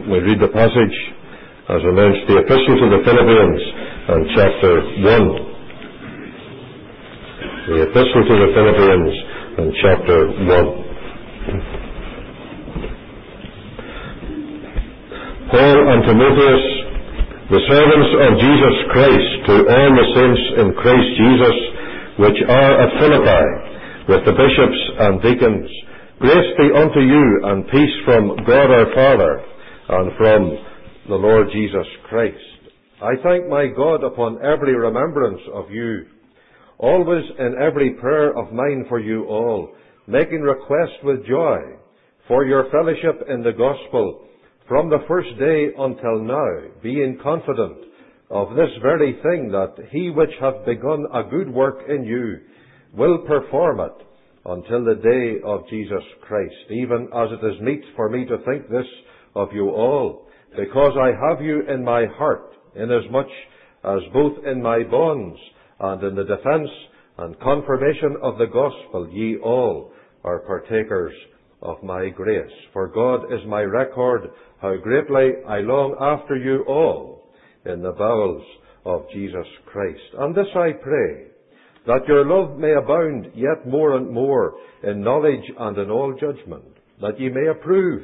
we read the passage as announced, the Epistle to the Philippians, and chapter 1. The Epistle to the Philippians, and chapter 1. Paul and Timotheus, the servants of Jesus Christ, to all the saints in Christ Jesus, which are at Philippi, with the bishops and deacons, grace be unto you, and peace from God our Father, and from the Lord Jesus Christ. I thank my God upon every remembrance of you, always in every prayer of mine for you all, making request with joy for your fellowship in the gospel, from the first day until now, being confident of this very thing, that he which hath begun a good work in you will perform it until the day of Jesus Christ, even as it is meet for me to think this of you all, because I have you in my heart, inasmuch as both in my bonds and in the defence and confirmation of the gospel ye all are partakers of my grace. For God is my record, how greatly I long after you all in the bowels of Jesus Christ. And this I pray, that your love may abound yet more and more in knowledge and in all judgment, that ye may approve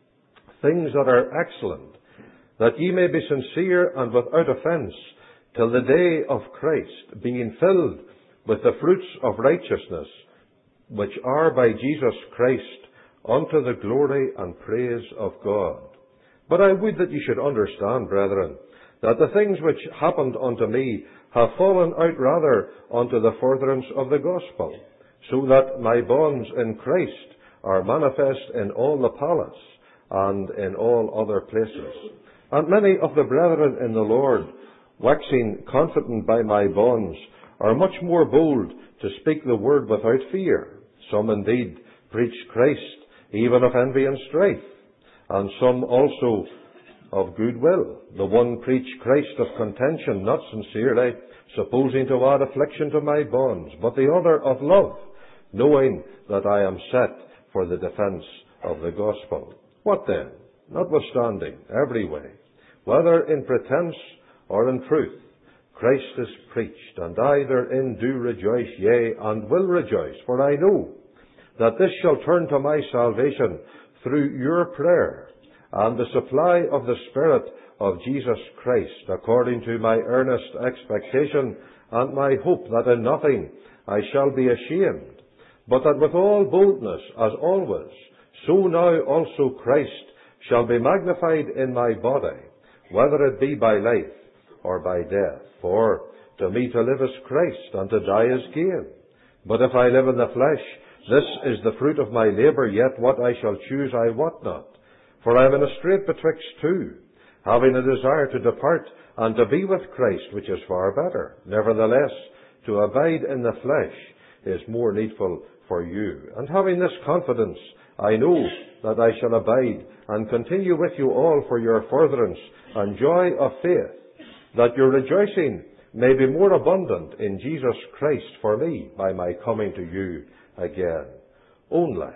things that are excellent, that ye may be sincere and without offence, till the day of Christ, being filled with the fruits of righteousness, which are by Jesus Christ, unto the glory and praise of God. But I would that ye should understand, brethren, that the things which happened unto me have fallen out rather unto the furtherance of the gospel, so that my bonds in Christ are manifest in all the palace and in all other places. And many of the brethren in the Lord, waxing confident by my bonds, are much more bold to speak the word without fear. Some indeed preach Christ, even of envy and strife, and some also of good will. The one preach Christ of contention, not sincerely, supposing to add affliction to my bonds, but the other of love, knowing that I am set for the defence of the gospel. What then? Notwithstanding, every way, whether in pretence or in truth, Christ is preached, and I therein do rejoice, yea, and will rejoice, for I know that this shall turn to my salvation through your prayer, and the supply of the Spirit of Jesus Christ, according to my earnest expectation and my hope, that in nothing I shall be ashamed, but that with all boldness, as always, so now also Christ shall be magnified in my body, whether it be by life or by death. For to me to live is Christ, and to die is gain. But if I live in the flesh, this is the fruit of my labour, yet what I shall choose I wot not. For I am in a strait betwixt two, having a desire to depart and to be with Christ, which is far better. Nevertheless, to abide in the flesh is more needful for you. And having this confidence, I know that I shall abide and continue with you all for your furtherance and joy of faith, that your rejoicing may be more abundant in Jesus Christ for me by my coming to you again. Only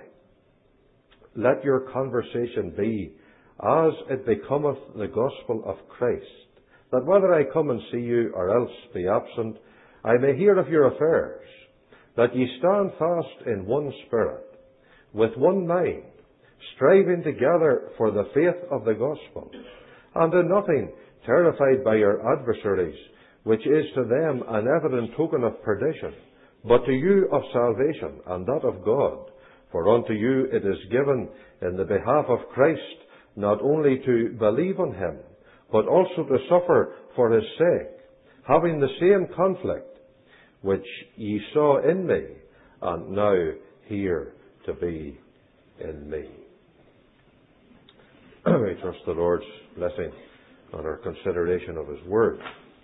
let your conversation be as it becometh the gospel of Christ, that whether I come and see you or else be absent, I may hear of your affairs, that ye stand fast in one spirit, with one mind, striving together for the faith of the gospel, and in nothing terrified by your adversaries, which is to them an evident token of perdition, but to you of salvation, and that of God. For unto you it is given in the behalf of Christ not only to believe on him, but also to suffer for his sake, having the same conflict which ye saw in me, and now hear to be in me. We trust the Lord's blessing on our consideration of his word.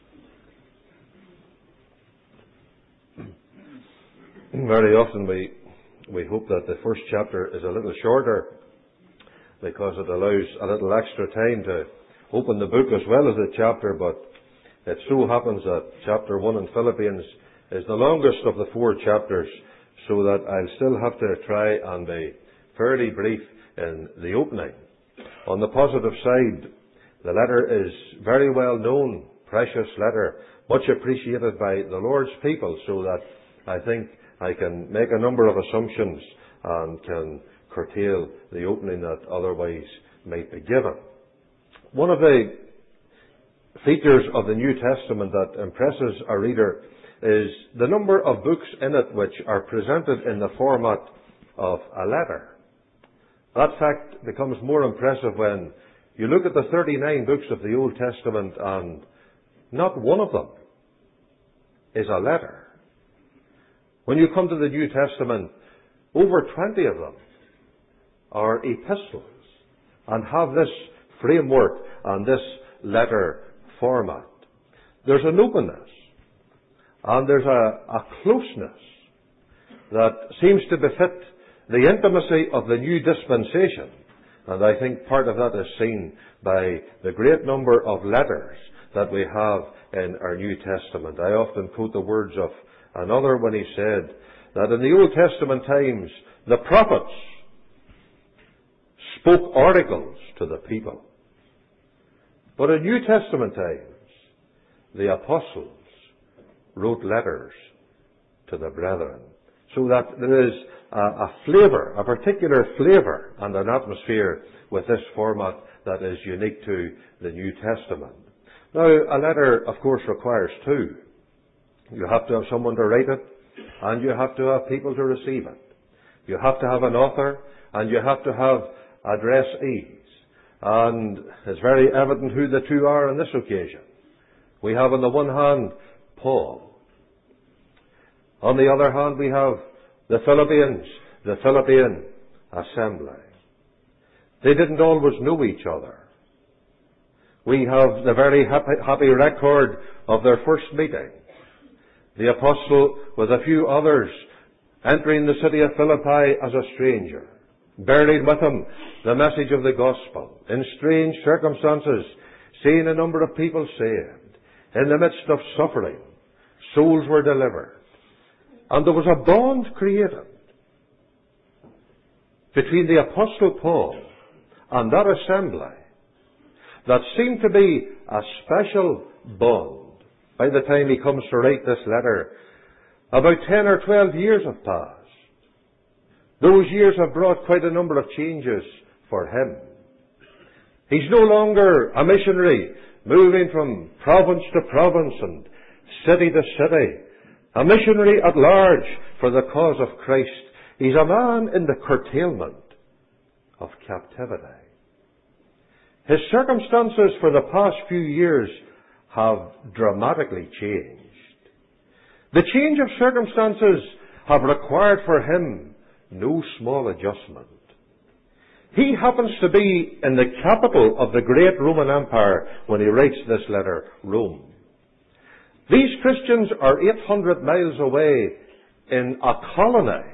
Very often we hope that the first chapter is a little shorter, because it allows a little extra time to open the book as well as the chapter, but it so happens that chapter 1 in Philippians is the longest of the 4 chapters, so that I'll still have to try and be fairly brief in the opening. On the positive side, the letter is very well known, precious letter, much appreciated by the Lord's people, so that I think I can make a number of assumptions and can curtail the opening that otherwise might be given. One of the features of the New Testament that impresses a reader is the number of books in it which are presented in the format of a letter. That fact becomes more impressive when you look at the 39 books of the Old Testament and not one of them is a letter. When you come to the New Testament, over 20 of them are epistles and have this framework and this letter format. There's an openness and there's a closeness that seems to befit the intimacy of the new dispensation. And I think part of that is seen by the great number of letters that we have in our New Testament. I often quote the words of another when he said that in the Old Testament times, the prophets spoke oracles to the people. But in New Testament times, the apostles wrote letters to the brethren. So that there is a flavour, a particular flavour and an atmosphere with this format that is unique to the New Testament. Now, a letter, of course, requires two. You have to have someone to write it, and you have to have people to receive it. You have to have an author, and you have to have addressees. And it's very evident who the two are on this occasion. We have on the one hand, Paul. On the other hand, we have the Philippians, the Philippian assembly. They didn't always know each other. We have the very happy record of their first meeting. The apostle with a few others entering the city of Philippi as a stranger, bearing with him the message of the gospel, in strange circumstances, seeing a number of people saved. In the midst of suffering, souls were delivered. And there was a bond created between the Apostle Paul and that assembly that seemed to be a special bond. By the time he comes to write this letter, about 10 or 12 years have passed. Those years have brought quite a number of changes for him. He's no longer a missionary moving from province to province and city to city. A missionary at large for the cause of Christ. He's a man in the curtailment of captivity. His circumstances for the past few years have dramatically changed. The change of circumstances have required for him no small adjustment. He happens to be in the capital of the great Roman Empire when he writes this letter, Rome. These Christians are 800 miles away in a colony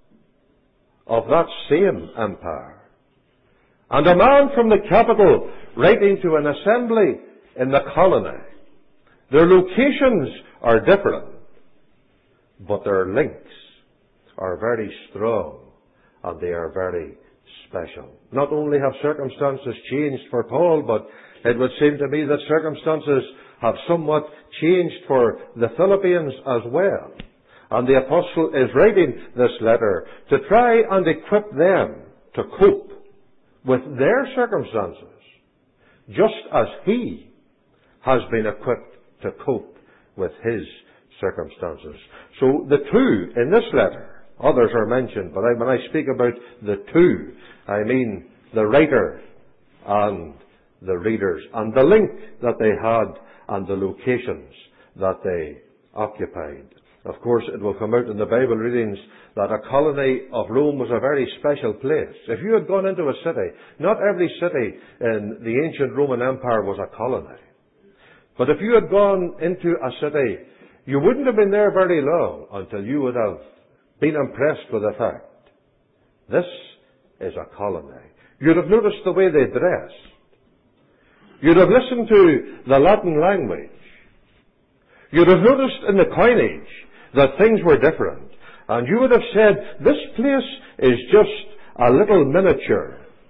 of that same empire. And a man from the capital writing to an assembly in the colony. Their locations are different, but their links are very strong and they are very special. Not only have circumstances changed for Paul, but it would seem to me that circumstances have somewhat changed for the Philippians as well. And the apostle is writing this letter to try and equip them to cope with their circumstances, just as he has been equipped to cope with his circumstances. So the two in this letter, others are mentioned, but when I speak about the two, I mean the writer and the readers, and the link that they had and the locations that they occupied. Of course, it will come out in the Bible readings that a colony of Rome was a very special place. If you had gone into a city, not every city in the ancient Roman Empire was a colony. But if you had gone into a city, you wouldn't have been there very long until you would have been impressed with the fact, this is a colony. You'd have noticed the way they dressed. You'd have listened to the Latin language. You'd have noticed in the coinage that things were different. And you would have said, this place is just a little miniature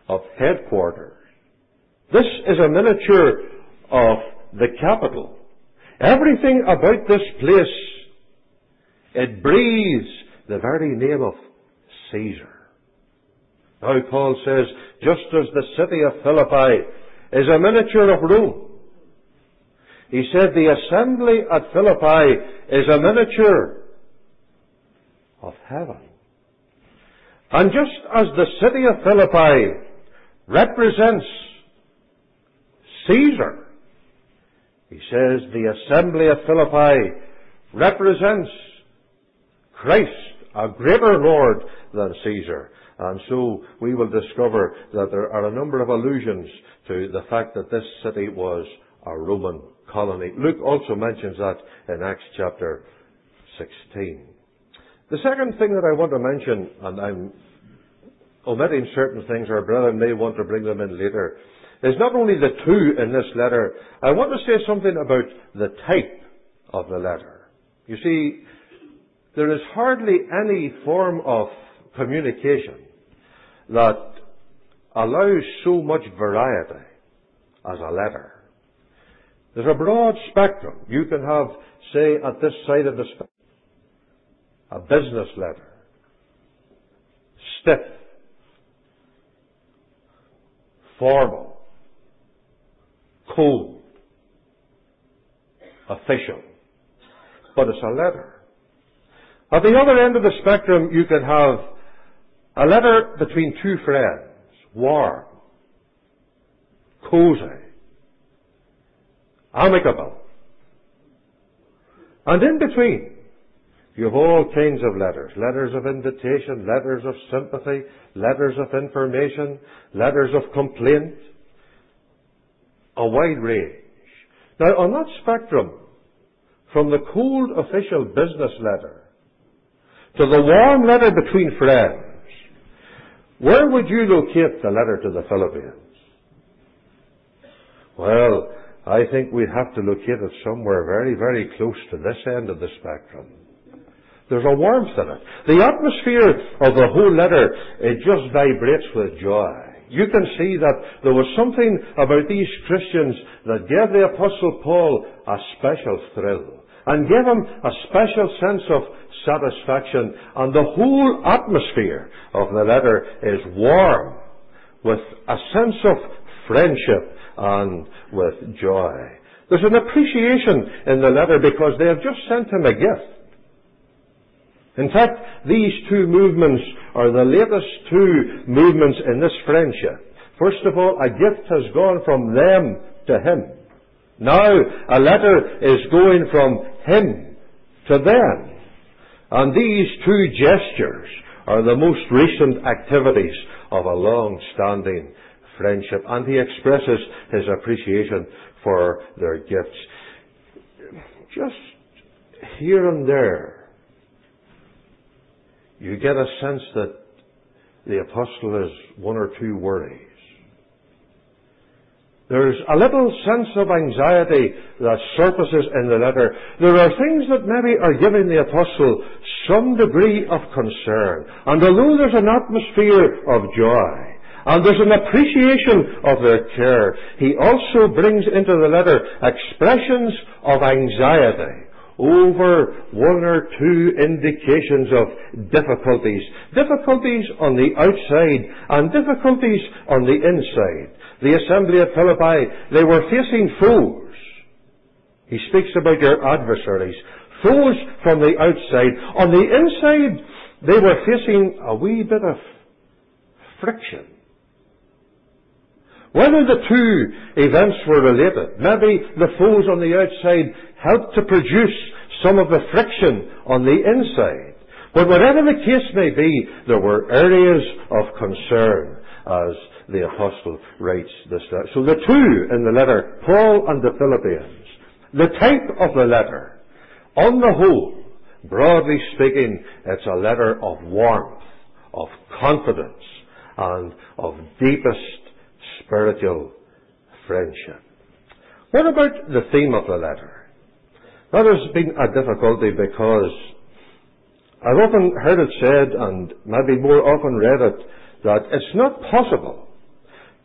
of headquarters. This is a miniature of the capital. Everything about this place, it breathes the very name of Caesar. Now Paul says, just as the city of Philippi is a miniature of Rome, he said the assembly at Philippi is a miniature of heaven. And just as the city of Philippi represents Caesar, he says the assembly of Philippi represents Christ, a greater Lord than Caesar. And so we will discover that there are a number of allusions to the fact that this city was a Roman colony. Luke also mentions that in Acts chapter 16. The second thing that I want to mention, and I'm omitting certain things, our brethren may want to bring them in later, is not only the two in this letter. I want to say something about the type of the letter. You see, there is hardly any form of communication that allows so much variety as a letter. There's a broad spectrum. You can have, say, at this side of the spectrum, a business letter, stiff, formal, cold, official. But it's a letter. At the other end of the spectrum, you can have a letter between two friends, warm, cozy, amicable. And in between, you have all kinds of letters. Letters of invitation, letters of sympathy, letters of information, letters of complaint. A wide range. Now, on that spectrum, from the cold official business letter to the warm letter between friends, where would you locate the letter to the Philippians? Well, I think we'd have to locate it somewhere very, very close to this end of the spectrum. There's a warmth in it. The atmosphere of the whole letter, it just vibrates with joy. You can see that there was something about these Christians that gave the Apostle Paul a special thrill and gave him a special sense of satisfaction. And the whole atmosphere of the letter is warm with a sense of friendship and with joy. There's an appreciation in the letter because they have just sent him a gift. In fact, these two movements are the latest two movements in this friendship. First of all, a gift has gone from them to him. Now, a letter is going from him to them. And these two gestures are the most recent activities of a long-standing friendship. And he expresses his appreciation for their gifts. Just here and there, you get a sense that the apostle has one or two worries. There's a little sense of anxiety that surfaces in the letter. There are things that maybe are giving the apostle some degree of concern. And although there's an atmosphere of joy, and there's an appreciation of their care, he also brings into the letter expressions of anxiety over one or two indications of difficulties. Difficulties on the outside and difficulties on the inside. The assembly at Philippi, they were facing foes. He speaks about their adversaries. Foes from the outside. On the inside, they were facing a wee bit of friction. Whether the two events were related, maybe the foes on the outside helped to produce some of the friction on the inside. But whatever the case may be, there were areas of concern as the apostle writes this letter. So the two in the letter, Paul and the Philippians, the type of the letter, on the whole, broadly speaking, it's a letter of warmth, of confidence, and of deepest spiritual friendship. What about the theme of the letter? That has been a difficulty because I've often heard it said, and maybe more often read it, that it's not possible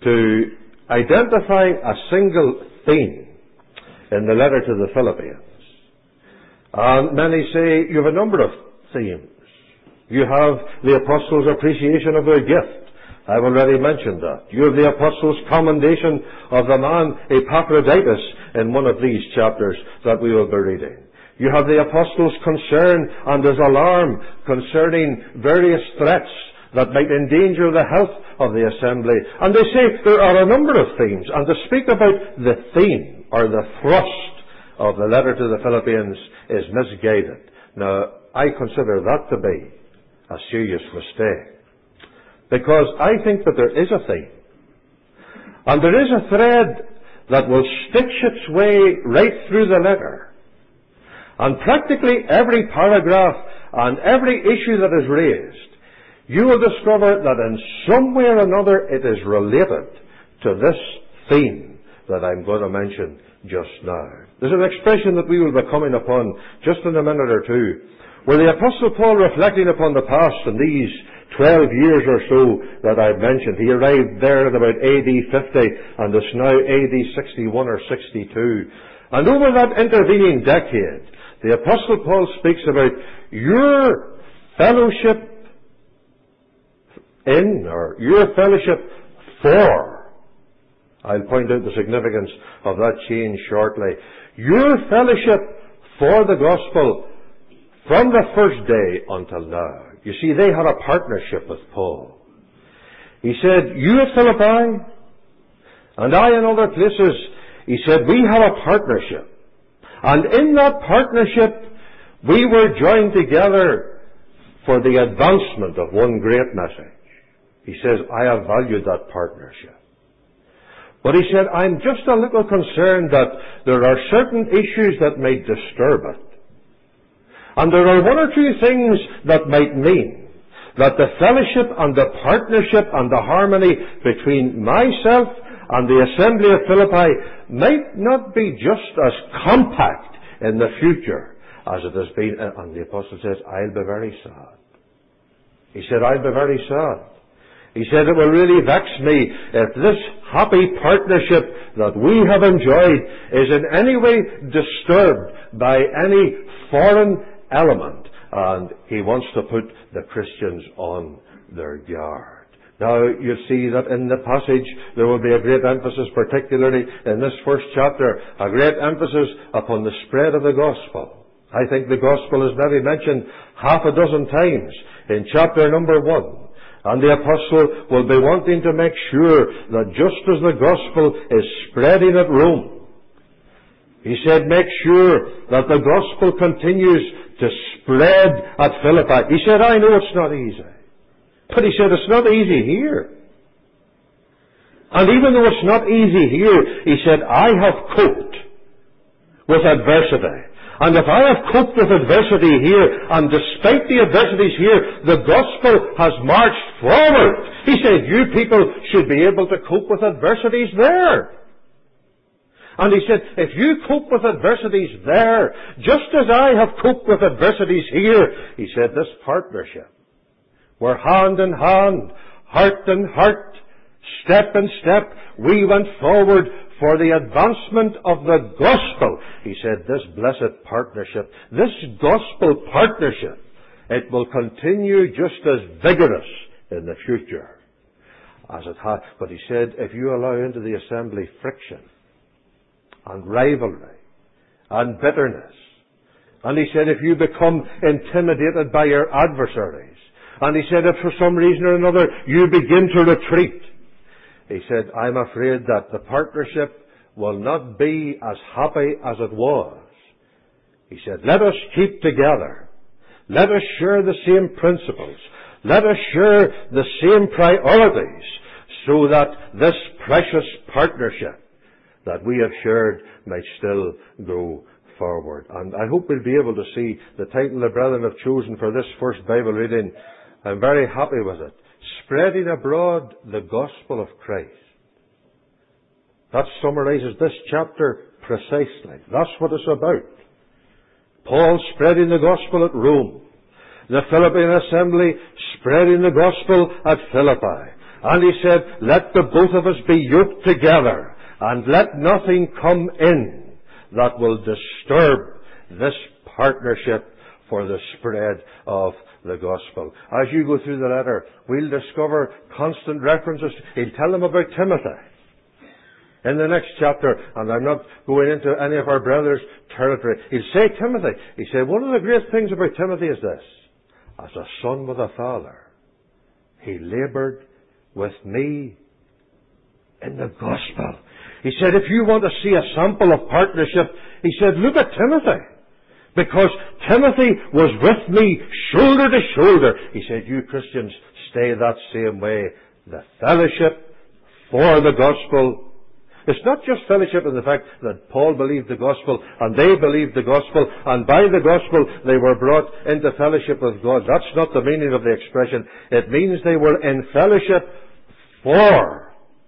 to identify a single theme in the letter to the Philippians. And many say you have a number of themes. You have the apostles' appreciation of their gift. I've already mentioned that. You have the apostles' commendation of the man Epaphroditus in one of these chapters that we will be reading. You have the apostles' concern and his alarm concerning various threats that might endanger the health of the assembly. And they say there are a number of themes, and to speak about the theme or the thrust of the letter to the Philippians is misguided. Now, I consider that to be a serious mistake, because I think that there is a theme, and there is a thread that will stitch its way right through the letter. And practically every paragraph and every issue that is raised, you will discover that in some way or another it is related to this theme that I'm going to mention just now. There's an expression that we will be coming upon just in a minute or two, where the Apostle Paul, reflecting upon the past in these 12 years or so that I've mentioned, he arrived there at about AD 50, and it's now AD 61 or 62. And over that intervening decade, the Apostle Paul speaks about your fellowship in, or your fellowship for. I'll point out the significance of that change shortly. Your fellowship for the gospel from the first day until now. You see, they had a partnership with Paul. He said, you at Philippi, and I in other places, he said, we have a partnership. And in that partnership, we were joined together for the advancement of one great message. He says, I have valued that partnership. But he said, I'm just a little concerned that there are certain issues that may disturb it. And there are one or two things that might mean that the fellowship and the partnership and the harmony between myself and the assembly of Philippi might not be just as compact in the future as it has been. And the apostle says, I'll be very sad. He said, I'll be very sad. He said, it will really vex me if this happy partnership that we have enjoyed is in any way disturbed by any foreign element. And he wants to put the Christians on their guard. Now, you see that in the passage there will be a great emphasis, particularly in this first chapter, a great emphasis upon the spread of the gospel. I think the gospel is maybe mentioned half a dozen times in chapter number 1. And the apostle will be wanting to make sure that just as the gospel is spreading at Rome, he said, make sure that the gospel continues to spread at Philippi. He said, I know it's not easy. But he said, it's not easy here. And even though it's not easy here, he said, I have coped with adversity. And if I have coped with adversity here, and despite the adversities here, the gospel has marched forward. He said, you people should be able to cope with adversities there. And he said, if you cope with adversities there, just as I have coped with adversities here, he said, this partnership, where hand in hand, heart in heart, step in step, we went forward for the advancement of the gospel. He said, this blessed partnership, this gospel partnership, it will continue just as vigorous in the future as it has. But he said, if you allow into the assembly friction and rivalry and bitterness, and he said, if you become intimidated by your adversaries, and he said, if for some reason or another you begin to retreat, he said, I'm afraid that the partnership will not be as happy as it was. He said, let us keep together. Let us share the same principles. Let us share the same priorities, so that this precious partnership that we have shared might still go forward. And I hope we'll be able to see the title the brethren have chosen for this first Bible reading. I'm very happy with it. Spreading abroad the gospel of Christ. That summarizes this chapter precisely. That's what it's about. Paul spreading the gospel at Rome. The Philippian assembly spreading the gospel at Philippi. And he said, let the both of us be yoked together, and let nothing come in that will disturb this partnership for the spread of the gospel. As you go through the letter, we'll discover constant references. He'll tell them about Timothy in the next chapter, and I'm not going into any of our brothers' territory. He'll say Timothy. He said, one of the great things about Timothy is this: as a son with a father, he labored with me in the gospel. He said, if you want to see a sample of partnership, he said, look at Timothy. Because Timothy was with me shoulder to shoulder. He said, you Christians, stay that same way. The fellowship for the gospel. It's not just fellowship in the fact that Paul believed the gospel and they believed the gospel, and by the gospel they were brought into fellowship with God. That's not the meaning of the expression. It means they were in fellowship for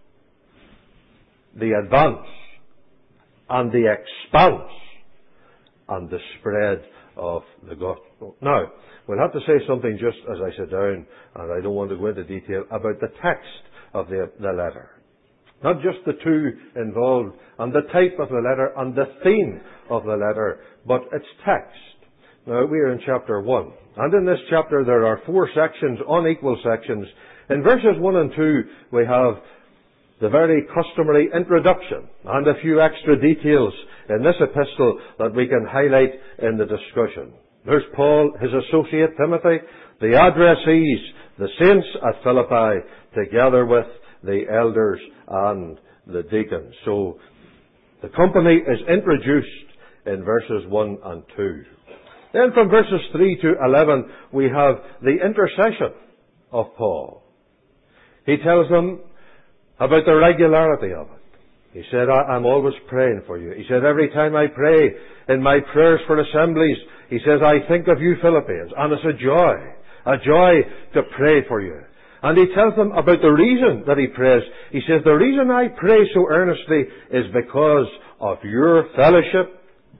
the advance and the expanse and the spread of the gospel. Now, we'll have to say something just as I sit down, and I don't want to go into detail, about the text of the letter. Not just the two involved, and the type of the letter, and the theme of the letter, but its text. Now, we are in chapter 1. And in this chapter there are 4 sections, unequal sections. In verses 1 and 2, we have the very customary introduction and a few extra details in this epistle that we can highlight in the discussion. There's Paul, his associate Timothy, the addressees, the saints at Philippi, together with the elders and the deacons. So the company is introduced in verses 1 and 2. Then from verses 3 to 11 we have the intercession of Paul. He tells them about the regularity of it. He said, I'm always praying for you. He said, every time I pray in my prayers for assemblies, he says, I think of you Philippians, and it's a joy to pray for you. And he tells them about the reason that he prays. He says, the reason I pray so earnestly is because of your fellowship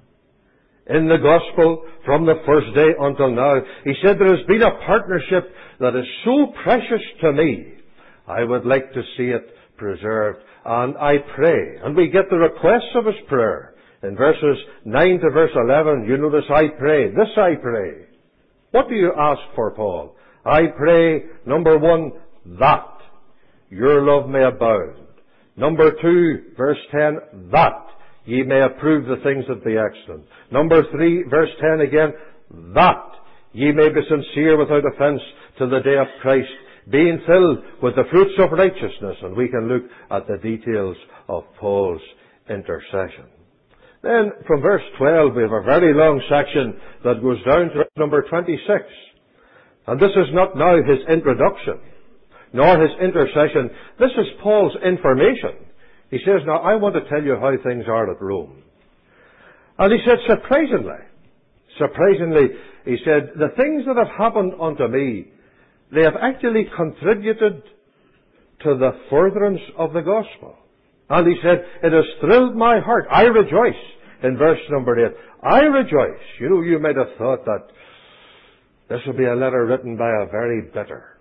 in the gospel from the first day until now. He said, there has been a partnership that is so precious to me, I would like to see it preserved. And I pray. And we get the requests of his prayer. In verses 9 to verse 11, you notice, I pray. This I pray. What do you ask for, Paul? I pray, number 1, that your love may abound. Number 2, verse 10, that ye may approve the things that be excellent. Number 3, verse 10 again, that ye may be sincere without offense to the day of Christ, being filled with the fruits of righteousness. And we can look at the details of Paul's intercession. Then from verse 12 we have a very long section that goes down to number 26. And this is not now his introduction, nor his intercession. This is Paul's information. He says, now I want to tell you how things are at Rome. And he said, surprisingly, he said, the things that have happened unto me, they have actually contributed to the furtherance of the gospel. And he said, it has thrilled my heart. I rejoice. In verse number 8, I rejoice. You know, you might have thought that this will be a letter written by a very bitter,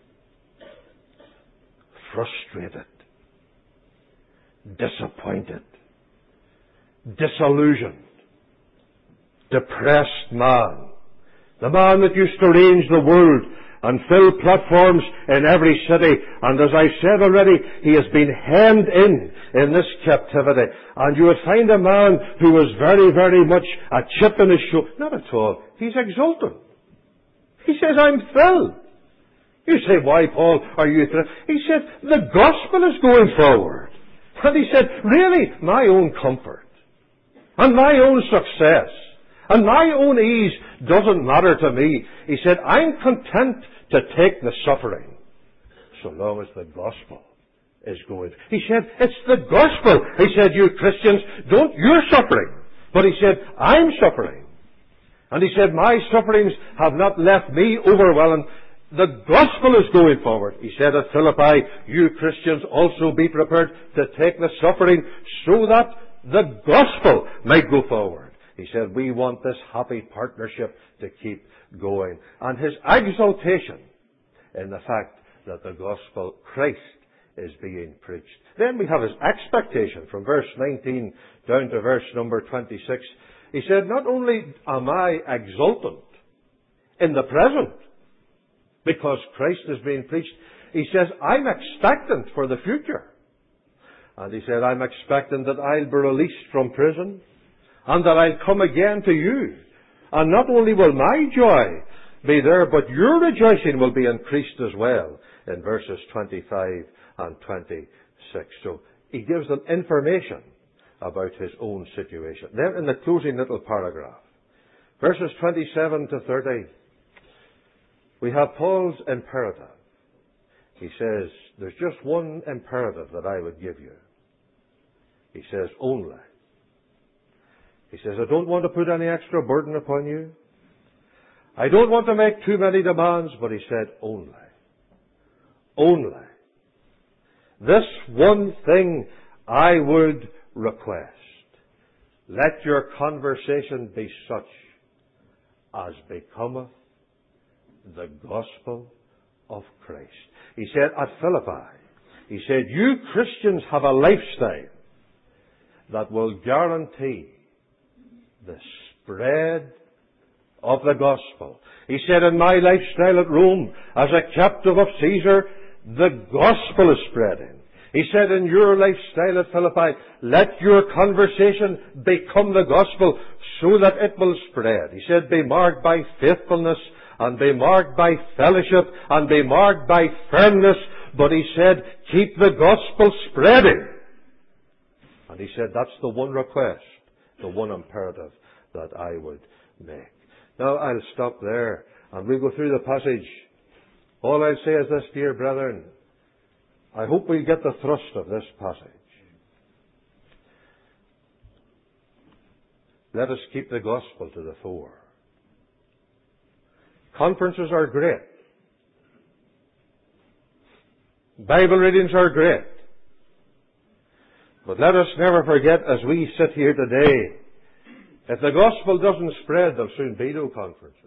frustrated, disappointed, disillusioned, depressed man. The man that used to range the world and fill platforms in every city. And as I said already, he has been hemmed in this captivity. And you would find a man who was very, very much a chip in his shoulder. Not at all. He's exultant. He says, I'm thrilled. You say, why, Paul, are you thrilled? He said, the gospel is going forward. And he said, really, my own comfort and my own success and my own ease doesn't matter to me. He said, I'm content to take the suffering so long as the gospel is going. He said, it's the gospel. He said, you Christians, you're suffering. But he said, I'm suffering. And he said, my sufferings have not left me overwhelmed. The gospel is going forward. He said at Philippi, you Christians also be prepared to take the suffering so that the gospel might go forward. He said, we want this happy partnership to keep going. And his exaltation in the fact that the gospel, Christ, is being preached. Then we have his expectation from verse 19 down to verse number 26. He said, not only am I exultant in the present because Christ is being preached, he says, I'm expectant for the future. And he said, I'm expectant that I'll be released from prison and that I'll come again to you. And not only will my joy be there, but your rejoicing will be increased as well in verses 25 and 26. So he gives them information about his own situation. Then in the closing little paragraph, verses 27 to 30, we have Paul's imperative. He says, there's just one imperative that I would give you. He says, only. He says, I don't want to put any extra burden upon you. I don't want to make too many demands, but he said, only. Only. This one thing I would request. Let your conversation be such as becometh the gospel of Christ. He said at Philippi, he said, you Christians have a lifestyle that will guarantee the spread of the gospel. He said, in my lifestyle at Rome, as a captive of Caesar, the gospel is spreading. He said, in your lifestyle at Philippi, let your conversation become the gospel so that it will spread. He said, be marked by faithfulness and be marked by fellowship and be marked by firmness. But he said, keep the gospel spreading. And he said, that's the one request, the one imperative that I would make. Now I'll stop there and we'll go through the passage. All I'll say is this, dear brethren, I hope we get the thrust of this passage. Let us keep the gospel to the fore. Conferences are great. Bible readings are great. But let us never forget, as we sit here today, if the gospel doesn't spread, there'll soon be no conferences.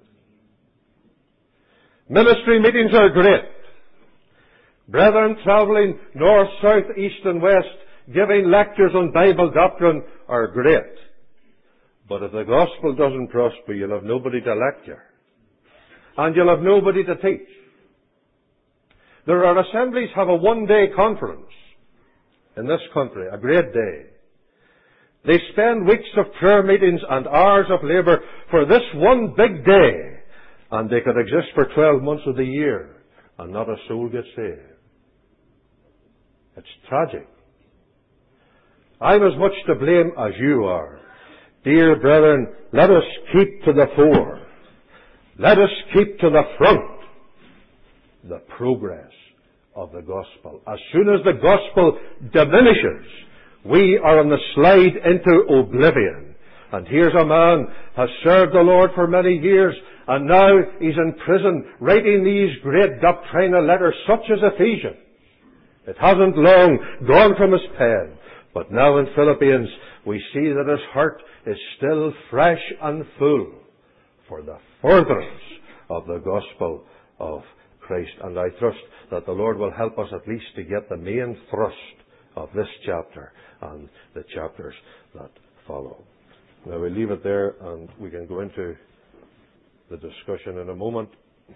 Ministry meetings are great. Brethren traveling north, south, east and west, giving lectures on Bible doctrine are great. But if the gospel doesn't prosper, you'll have nobody to lecture. And you'll have nobody to teach. There are assemblies have a one-day conference in this country, a great day. They spend weeks of prayer meetings and hours of labour for this one big day. And they could exist for 12 months of the year and not a soul gets saved. It's tragic. I'm as much to blame as you are. Dear brethren, let us keep to the fore. Let us keep to the front the progress of the gospel. As soon as the gospel diminishes, we are on the slide into oblivion. And here's a man has served the Lord for many years, and now he's in prison writing these great doctrinal letters such as Ephesians. It hasn't long gone from his pen. But now in Philippians we see that his heart is still fresh and full for the furtherance of the gospel of Christ. And I trust that the Lord will help us at least to get the main thrust of this chapter and the chapters that follow. Now we'll leave it there and we can go into the discussion in a moment.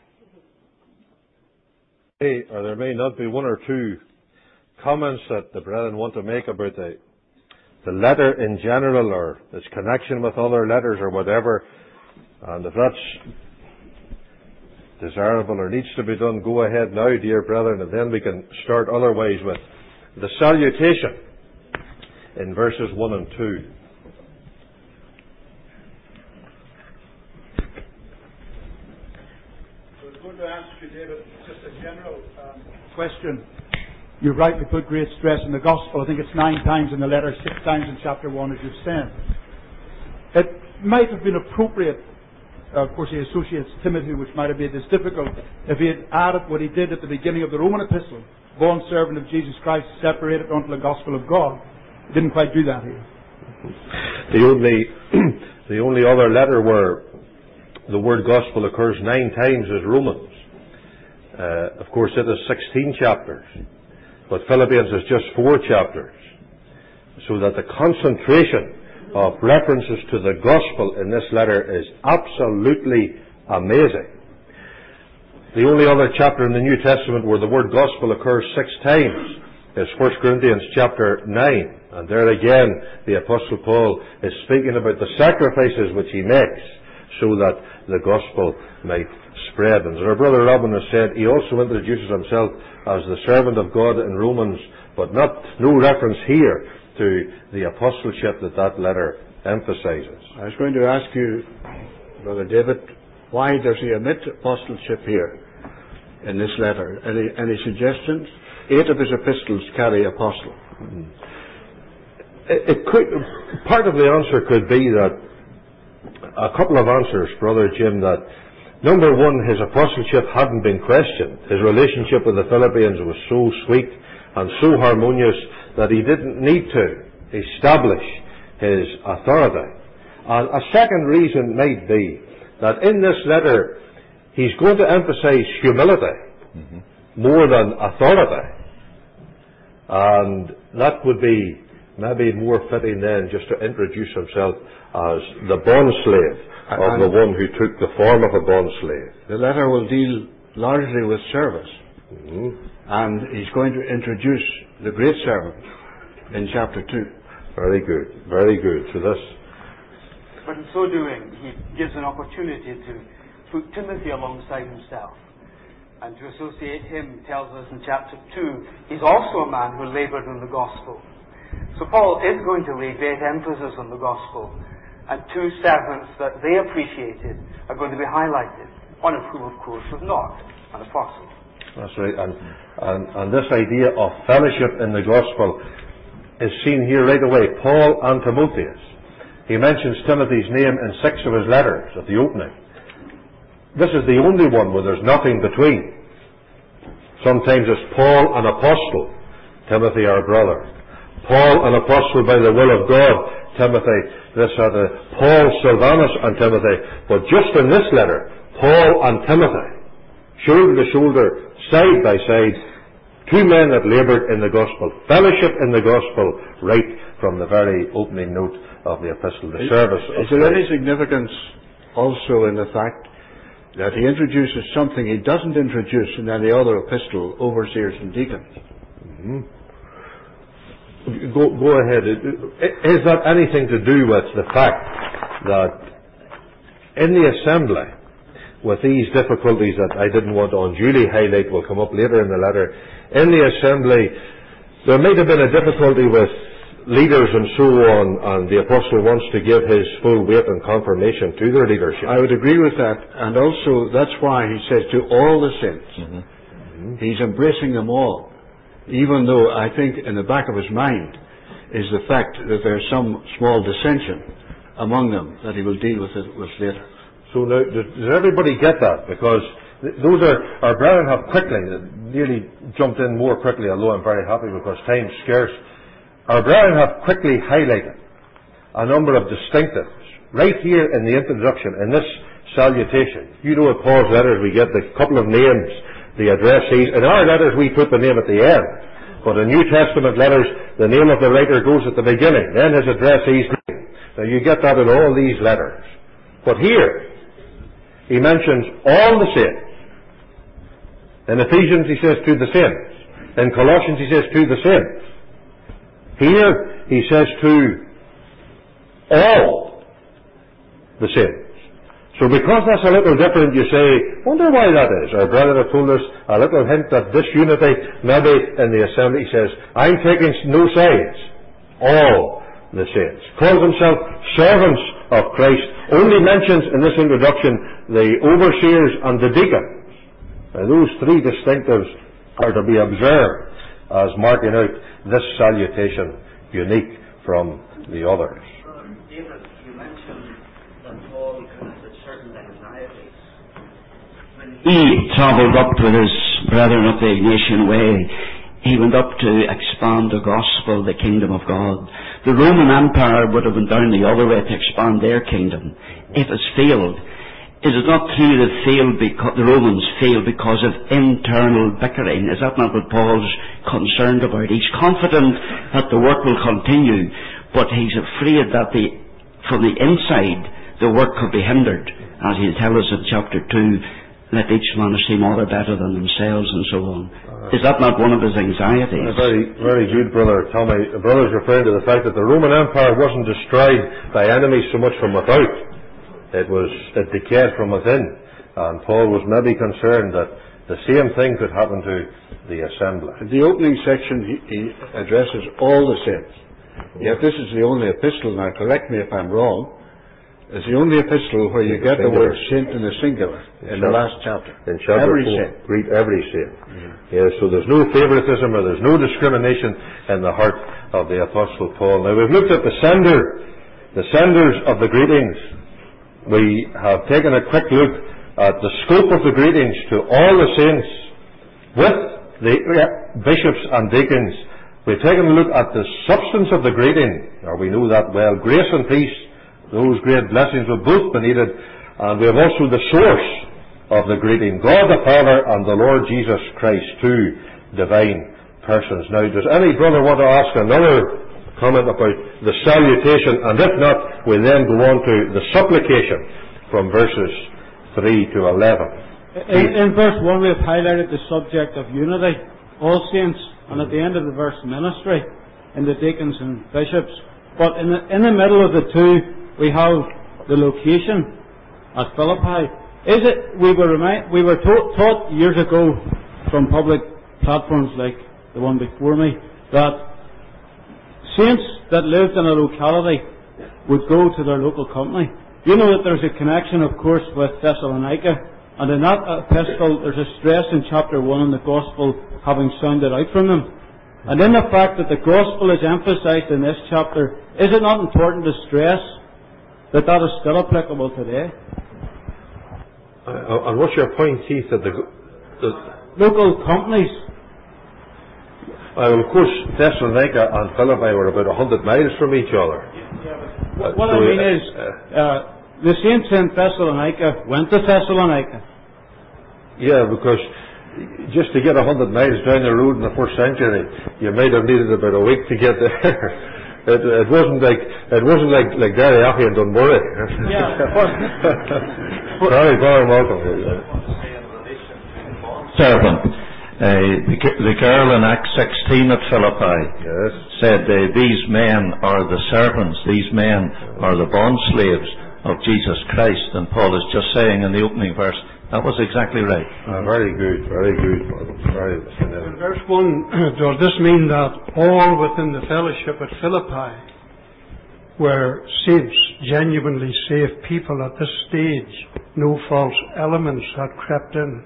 Or there may not be one or two comments that the brethren want to make about the letter in general or its connection with other letters or whatever. And if that's desirable or needs to be done, go ahead now, dear brethren, and then we can start otherwise with the salutation in verses 1 and 2. I was going to ask you, David, just a general question. You rightly put great stress on the gospel. I think it's 9 times in the letter, 6 times in chapter 1, as you've said. It might have been appropriate, of course he associates Timothy, which might have made this difficult, if he had added what he did at the beginning of the Roman epistle, born servant of Jesus Christ, separated unto the gospel of God. He didn't quite do that here. The only other letter where the word gospel occurs 9 times is Romans. Of course, it is 16 chapters, but Philippians is just 4 chapters. So that the concentration of references to the gospel in this letter is absolutely amazing. The only other chapter in the New Testament where the word gospel occurs 6 times is 1 Corinthians chapter 9. And there again, the Apostle Paul is speaking about the sacrifices which he makes so that the gospel might spread. And as our brother Robin has said, he also introduces himself as the servant of God in Romans, but no reference here to the apostleship that letter emphasizes. I was going to ask you, Brother David, why does he omit apostleship here in this letter? Any suggestions? 8 of his epistles carry apostle. Part of the answer could be that a couple of answers, Brother Jim, that number one, his apostleship hadn't been questioned. His relationship with the Philippians was so sweet and so harmonious that he didn't need to establish his authority. And a second reason might be that in this letter he's going to emphasize humility more than authority. And that would be maybe more fitting then just to introduce himself as the bondslave of the one who took the form of a bondslave. The letter will deal largely with service. And he's going to introduce the great servant in chapter 2. Very good, very good. So this. But in so doing, he gives an opportunity to put Timothy alongside himself. And to associate him, tells us in chapter 2, he's also a man who laboured in the gospel. So Paul is going to lay great emphasis on the gospel. And 2 servants that they appreciated are going to be highlighted. One of whom, of course, was not an apostle. That's right. And this idea of fellowship in the gospel is seen here right away. Paul and Timotheus. He mentions Timothy's name in 6 of his letters at the opening. This is the only one where there's nothing between. Sometimes it's Paul, an apostle, Timothy, our brother. Paul, an apostle by the will of God, Timothy, this other. Paul, Silvanus, and Timothy. But just in this letter, Paul and Timothy, shoulder to shoulder, side by side, 2 men that laboured in the gospel, fellowship in the gospel, right from the very opening note of the epistle, the service. Is there any significance also in the fact that he introduces something he doesn't introduce in any other epistle, overseers and deacons? Go ahead. Is that anything to do with the fact that in the assembly, with these difficulties that I didn't want to unduly highlight, will come up later in the letter, in the assembly there might have been a difficulty with leaders and so on, and the apostle wants to give his full weight and confirmation to their leadership. I would agree with that, and also that's why he says to all the saints. He's embracing them all, even though I think in the back of his mind is the fact that there's some small dissension among them that he will deal with later. So now, does everybody get that? Because those are, our brethren have quickly, nearly jumped in more quickly, although I'm very happy because time's scarce. Our brethren have quickly highlighted a number of distinctives right here in the introduction, in this salutation. You know, at Paul's letters we get the couple of names, the addressees. In our letters we put the name at the end, but in New Testament letters the name of the writer goes at the beginning, then his addressee's name. Now you get that in all these letters. But here he mentions all the saints. In Ephesians he says to the saints. In Colossians he says to the saints. Here he says to all the saints. So because that's a little different, you say, wonder why that is. Our brethren have told us a little hint that this unity, maybe in the assembly, he says, I'm taking no sides. All the saints. Calls himself servants of Christ. Only mentions in this introduction the overseers and the deacons. Now those 3 distinctives are to be observed as marking out this salutation unique from the others. David, you mentioned that Paul committed certain anxieties. When he travelled up with his brethren up the Ignatian Way, he went up to expand the gospel, the kingdom of God. The Roman Empire would have went down the other way to expand their kingdom. It has failed. Is it not true that the Romans failed because of internal bickering? Is that not what Paul's concerned about? He's confident that the work will continue, but he's afraid that from the inside the work could be hindered. As he'll tell us in chapter 2, let each man esteem other better than themselves, and so on. Is that not one of his anxieties? Very, very good, Brother Tommy. The brother's referring to the fact that the Roman Empire wasn't destroyed by enemies so much from without. It decayed from within, and Paul was maybe concerned that the same thing could happen to the assembly. In the opening section, he addresses all the saints. Yet this is the only epistle, now correct me if I'm wrong, it's the only epistle where you get the word saint in the singular in the last chapter. In chapter every 4, saint. greet every saint. Yeah, so there's no favoritism or there's no discrimination in the heart of the Apostle Paul. Now we've looked at the senders of the greetings. We have taken a quick look at the scope of the greetings to all the saints with the bishops and deacons. We've taken a look at the substance of the greeting, or we know that well. Grace and peace, those great blessings have both been needed, and we have also the source of the greeting, God the Father and the Lord Jesus Christ, two divine persons. Now, does any brother want to ask another comment about the salutation, and if not, we'll then go on to the supplication from verses 3 to 11. In verse 1 we have highlighted the subject of unity, all saints, and at the end of the verse ministry, in the deacons and bishops. But in the middle of the two we have the location at Philippi. We were taught years ago from public platforms like the one before me that saints that lived in a locality would go to their local company. You know that there's a connection, of course, with Thessalonica, and in that epistle there's a stress in chapter 1 on the gospel having sounded out from them. And in the fact that the gospel is emphasized in this chapter, is it not important to stress that is still applicable today? And what's your point, Keith, that the local companies? Of course, Thessalonica and Philippi were about 100 miles from each other. What I mean is, the saints in Thessalonica went to Thessalonica. Yeah, because just to get 100 miles down the road in the first century, you might have needed about a week to get there. It wasn't like Derry and Dunbury. Yeah, Sorry, very welcome. Servant. The girl in Acts 16 at Philippi said, these men are the servants, these men are the bond slaves of Jesus Christ. And Paul is just saying in the opening verse, that was exactly right. Very good, very good. In verse 1, does this mean that all within the fellowship at Philippi were saints, genuinely saved people at this stage? No false elements had crept in,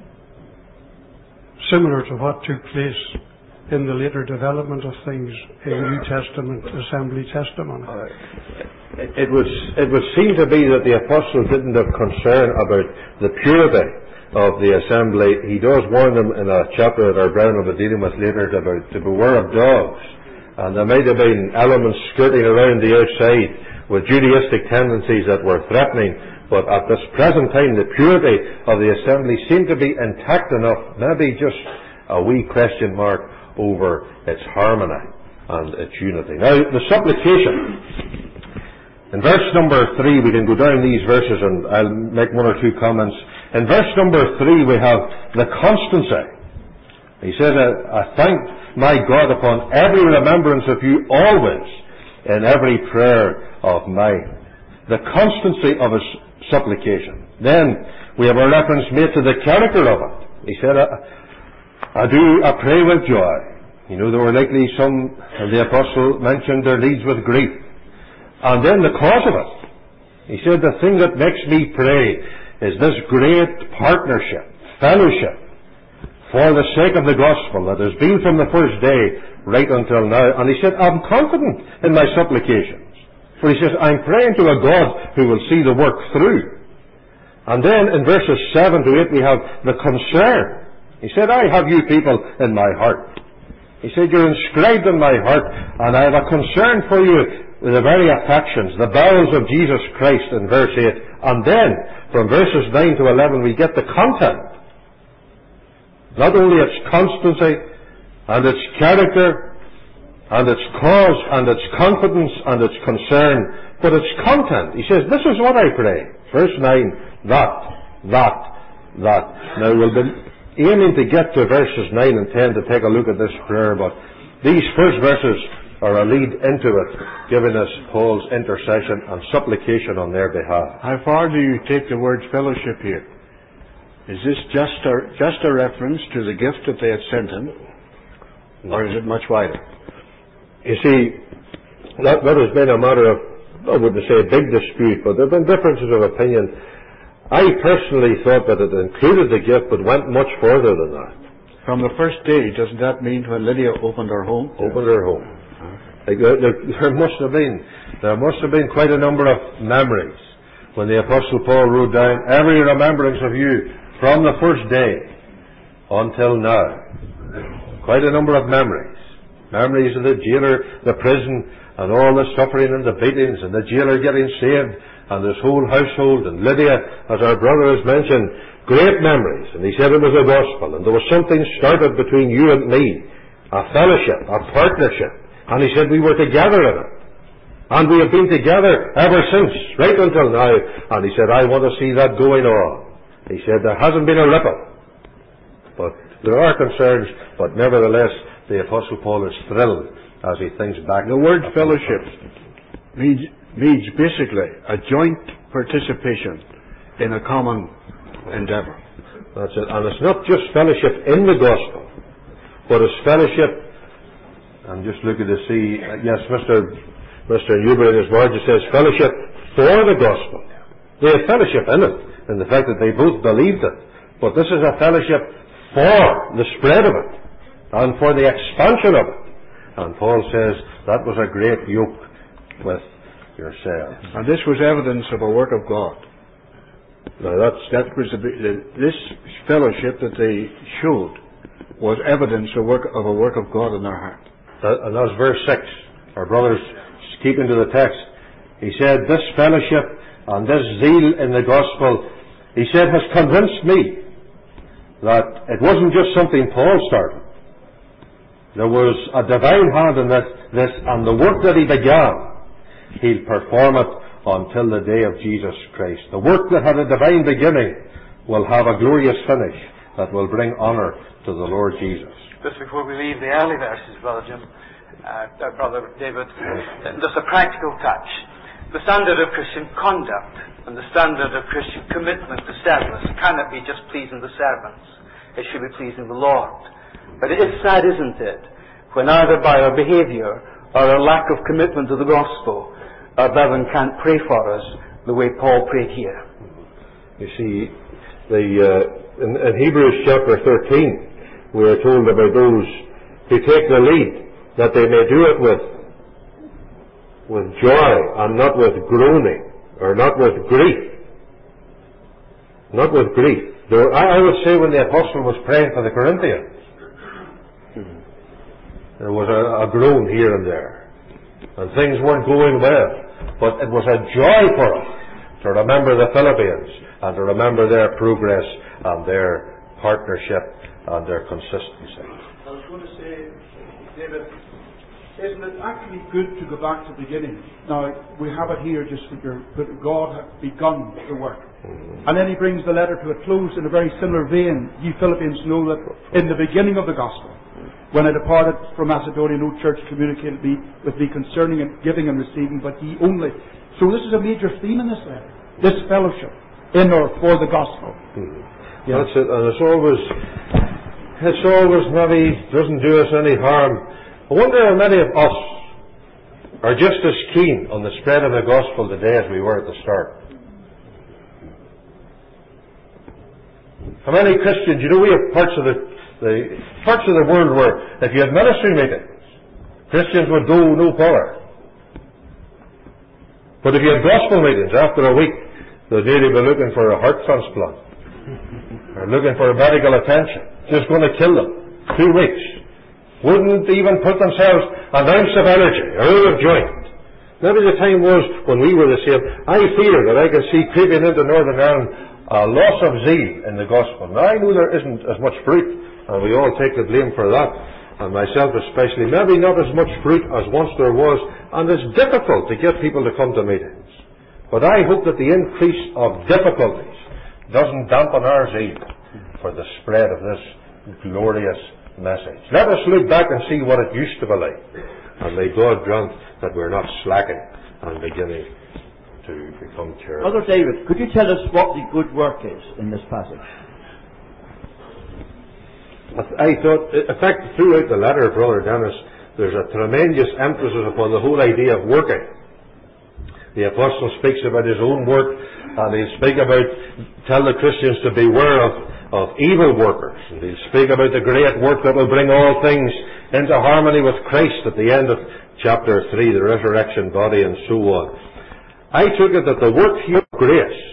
similar to what took place in the later development of things in New Testament assembly testimony. It would seem to be that the apostle didn't have concern about the purity of the assembly. He does warn them in a chapter that our brethren will be dealing with later about to beware of dogs, and there might have been elements skirting around the outside with Judaistic tendencies that were threatening. But at this present time, the purity of the assembly seemed to be intact enough, maybe just a wee question mark over its harmony and its unity. Now, the supplication. In verse number 3, we can go down these verses and I'll make one or two comments. In verse number 3, we have the constancy. He says, I thank my God upon every remembrance of you always in every prayer of mine. The constancy of his supplication. Then we have a reference made to the character of it. He said, I pray with joy. You know, there were likely some, the apostle mentioned their needs with grief. And then the cause of it. He said, the thing that makes me pray is this great partnership, fellowship, for the sake of the gospel that has been from the first day right until now. And he said, I'm confident in my supplications. For he says, I'm praying to a God who will see the work through. And then in verses 7 to 8 we have the concern. He said, I have you people in my heart. He said, you're inscribed in my heart, and I have a concern for you with the very affections, the bowels of Jesus Christ in verse 8, And then, from verses 9 to 11, we get the content. Not only its constancy, and its character, and its cause, and its confidence, and its concern, but its content. He says, this is what I pray. Verse 9, that. Now, we'll be aiming to get to verses 9 and 10 to take a look at this prayer, but these first verses are a lead into it, giving us Paul's intercession and supplication on their behalf. How far do you take the word fellowship here? Is this just a reference to the gift that they had sent him, or is it much wider? You see, that has been a matter of, I wouldn't say a big dispute, but there have been differences of opinion. I personally thought that it included the gift, but went much further than that. From the first day, doesn't that mean when Lydia opened her home? Opened her home. There must have been quite a number of memories when the Apostle Paul wrote down every remembrance of you from the first day until now. Quite a number of memories. Memories of the jailer, the prison, and all the suffering and the beatings, and the jailer getting saved, and his whole household, and Lydia, as our brother has mentioned, great memories. And he said it was a gospel, and there was something started between you and me, a fellowship, a partnership. And he said we were together in it. And we have been together ever since, right until now. And he said, I want to see that going on. He said, there hasn't been a ripple. But there are concerns, but nevertheless, the Apostle Paul is thrilled as he thinks back. The word fellowship means basically a joint participation in a common endeavor. That's it. And it's not just fellowship in the gospel, but it's fellowship. I'm just looking to see, yes, Mr. Newberry in his words, it says fellowship for the gospel. They have fellowship in it, in the fact that they both believed it. But this is a fellowship for the spread of it, and for the expansion of it. And Paul says that was a great yoke with yourselves. And this was evidence of a work of God. Now this fellowship that they showed was evidence of a work of God in their heart. And that's verse 6. Our brothers, keeping to the text, he said, this fellowship and this zeal in the gospel, he said, has convinced me that it wasn't just something Paul started. There was a divine hand in this, and the work that he began, he'll perform it until the day of Jesus Christ. The work that had a divine beginning will have a glorious finish that will bring honor to the Lord Jesus. Just before we leave the early verses, Brother Jim, Brother David, just a practical touch. The standard of Christian conduct and the standard of Christian commitment to service cannot be just pleasing the servants. It should be pleasing the Lord. But it is sad, isn't it, when either by our behaviour or our lack of commitment to the gospel, our brethren can't pray for us the way Paul prayed here. You see, in Hebrews chapter 13, we are told about those who take the lead, that they may do it with joy and not with groaning, or not with grief. Not with grief. I would say when the apostle was praying for the Corinthians, there was a groan here and there, and things weren't going well. But it was a joy for us to remember the Philippians and to remember their progress and their partnership and their consistency. I was going to say, David, isn't it actually good to go back to the beginning? Now, we have it here just that God had begun the work. Mm-hmm. And then he brings the letter to a close in a very similar vein. You Philippians know that in the beginning of the gospel, when I departed from Macedonia, no church communicated with me concerning giving and receiving, but ye only. So this is a major theme in this letter. This fellowship in or for the gospel. Mm-hmm. Yeah. That's it. And it's always maybe doesn't do us any harm. I wonder how many of us are just as keen on the spread of the gospel today as we were at the start. How many Christians, we have parts of the world where if you had ministry meetings, Christians would go no further. But if you had gospel meetings, after a week, they'd nearly be looking for a heart transplant. Or looking for medical attention. Just going to kill them. 2 weeks. Wouldn't even put themselves an ounce of energy or out of joint Maybe the time was when we were the same. I fear that I can see creeping into Northern Ireland a loss of zeal in the gospel. Now, I know there isn't as much fruit, and we all take the blame for that, and myself especially. Maybe not as much fruit as once there was, and it's difficult to get people to come to meetings. But I hope that the increase of difficulties doesn't dampen our zeal for the spread of this glorious message. Let us look back and see what it used to be like, and may God grant that we're not slacking and beginning to become careless. Brother David, could you tell us what the good work is in this passage? I thought, in fact, throughout the letter, Brother Dennis, there's a tremendous emphasis upon the whole idea of working. The apostle speaks about his own work, and he'll speak about, tell the Christians to beware of evil workers. And he'll speak about the great work that will bring all things into harmony with Christ at the end of chapter 3, the resurrection body and so on. I took it that the work here of grace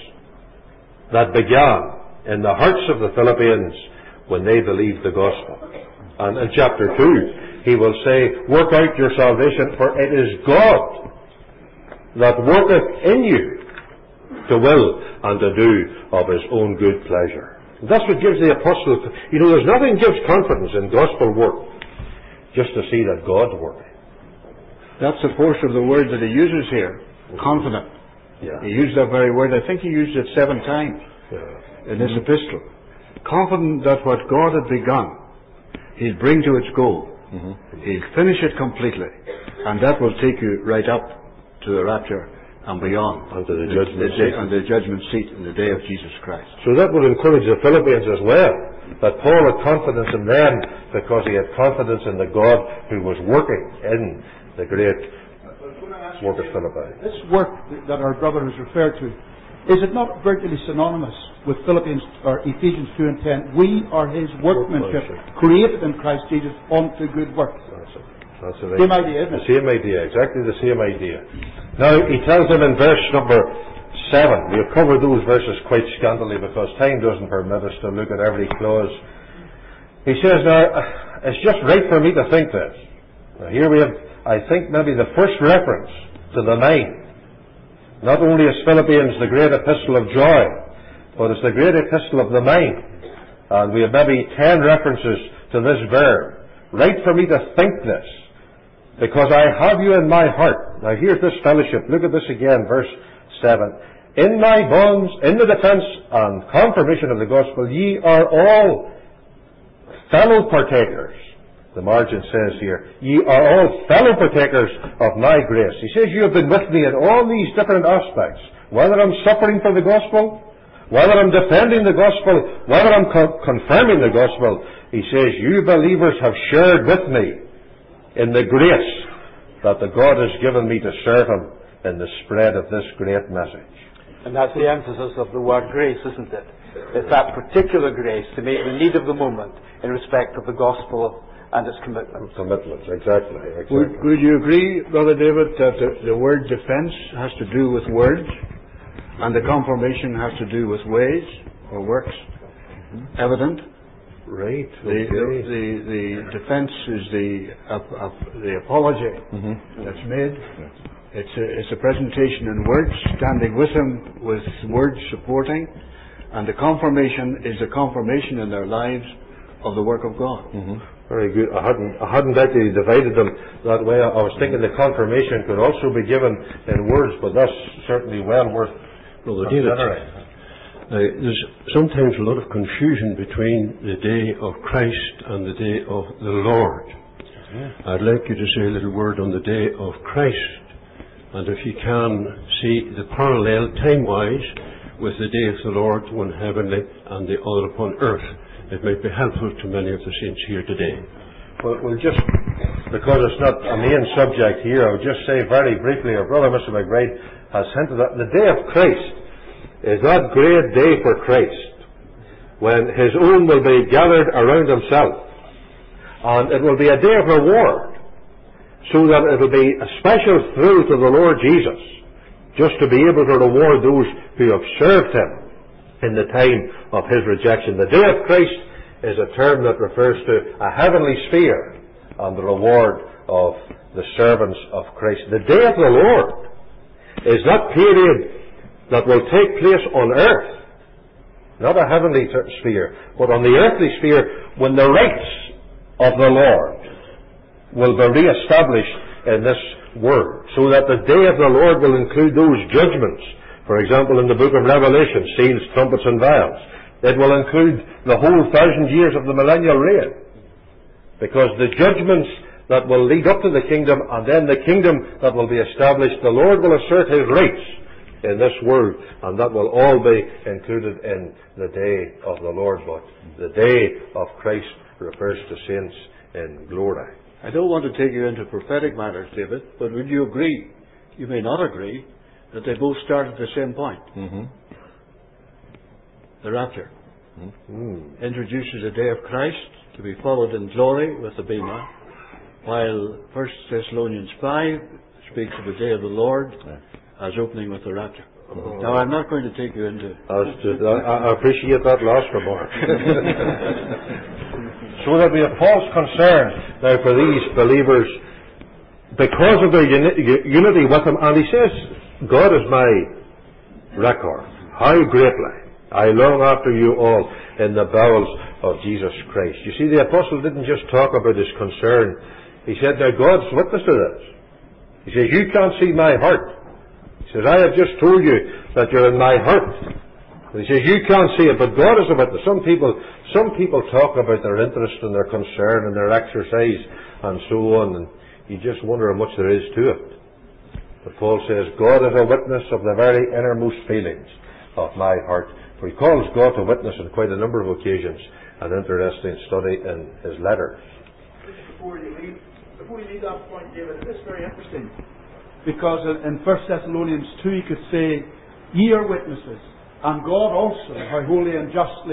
that began in the hearts of the Philippians when they believed the gospel. And in chapter 2, he will say, work out your salvation, for it is God that worketh in you to will and to do of his own good pleasure. That's what gives the apostle, there's nothing gives confidence in gospel work just to see that God's working. That's the force of the word that he uses here, confident. Yeah. He used that very word. I think he used it 7 times in this epistle. Confident that what God had begun, he'll bring to its goal. He'll finish it completely. And that will take you right up to the rapture and beyond. And to the judgment seat. And the judgment seat in the day of Jesus Christ. So that would encourage the Philippians as well, that Paul had confidence in them because he had confidence in the God who was working in the great work of Philippi. This work that our brother has referred to, is it not virtually synonymous with Philippians or Ephesians 2 and 10? We are his workmanship, created in Christ Jesus unto good works. That's the same idea, isn't it? The same idea, exactly the same idea. Now, he tells them in verse number 7, we'll cover those verses quite scantily because time doesn't permit us to look at every clause. He says, now, it's just right for me to think this. Now, here we have, I think, maybe the first reference to the mind. Not only is Philippians the great epistle of joy, but it's the great epistle of the mind. And we have maybe 10 references to this verb. Right for me to think this, because I have you in my heart. Now here's this fellowship. Look at this again, verse 7. In my bonds, in the defense and confirmation of the gospel, ye are all fellow partakers. The margin says here, ye are all fellow partakers of my grace. He says, you have been with me in all these different aspects. Whether I'm suffering for the gospel, whether I'm defending the gospel, whether I'm confirming the gospel, he says, you believers have shared with me in the grace that the God has given me to serve him in the spread of this great message. And that's the emphasis of the word grace, isn't it? It's that particular grace to meet the need of the moment in respect of the gospel and its commitments. Commitments, exactly. Would you agree, Brother David, that the word defense has to do with words, and the confirmation has to do with ways or works? Evident. Right. The defense is the apology that's made. It's a presentation in words, standing with him with words supporting, and the confirmation is the confirmation in their lives of the work of God. Very good. I hadn't actually divided them that way. I was thinking the confirmation could also be given in words, but that's certainly well worth considering. There's sometimes a lot of confusion between the day of Christ and the day of the Lord. I'd like you to say a little word on the day of Christ, and if you can see the parallel time-wise with the day of the Lord, one heavenly and the other upon earth. It might be helpful to many of the saints here today. Well, we'll just, because it's not a main subject here, I would just say very briefly, our brother Mr. McBride has hinted that the day of Christ is that great day for Christ, when his own will be gathered around himself, and it will be a day of reward, so that it will be a special thrill to the Lord Jesus, just to be able to reward those who have served him in the time of his rejection. The day of Christ is a term that refers to a heavenly sphere and the reward of the servants of Christ. The day of the Lord is that period that will take place on earth, not a heavenly sphere, but on the earthly sphere, when the rights of the Lord will be re-established in this world, so that the day of the Lord will include those judgments. For example, in the book of Revelation, seals, trumpets, and vials. It will include the whole 1,000 years of the millennial reign, because the judgments that will lead up to the kingdom, and then the kingdom that will be established, the Lord will assert His rights in this world, and that will all be included in the day of the Lord. But the day of Christ refers to saints in glory. I don't want to take you into prophetic matters, David, but would you agree, you may not agree, that they both start at the same point? Mm-hmm. The rapture Mm-hmm. introduces the day of Christ to be followed in glory with the Bema, while 1 Thessalonians 5 speaks of the day of the Lord as opening with the rapture. Mm-hmm. Now, I'm not going to take you into... I appreciate that last remark. So that we have false concern now for these believers because of their unity with Him. And he says, God is my record. How greatly I long after you all in the bowels of Jesus Christ. You see, the apostle didn't just talk about his concern. He said, now God's witness to this. He says, you can't see my heart. He says, I have just told you that you're in my heart. And he says, you can't see it, but God is a witness. Some people talk about their interest and their concern and their exercise and so on, and you just wonder how much there is to it. But Paul says, God is a witness of the very innermost feelings of my heart. For he calls God to witness on quite a number of occasions, an interesting study in his letter. Before you leave that point, David, this is very interesting. Because in 1 Thessalonians 2 you could say, ye are witnesses, and God also, how holy and justly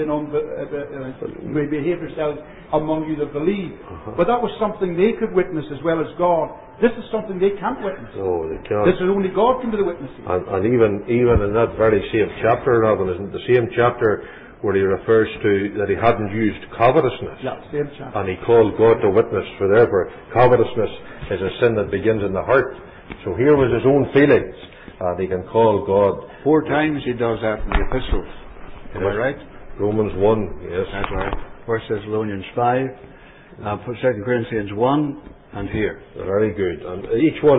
may behave yourselves among you that believe. But that was something they could witness as well as God. This is something they can't witness. No, they can't. This is only God can be the witness. And even in that very same chapter, Robin, isn't the same chapter where he refers to that he hadn't used covetousness. Yeah, same chapter. And he called God to witness, for therefore covetousness is a sin that begins in the heart. So here was his own feelings, and he can call God. 4 times he does that in the epistles. Am I right? Romans 1, yes. That's right. 1 Thessalonians 5, 2 Corinthians 1, and here. Very good. And each one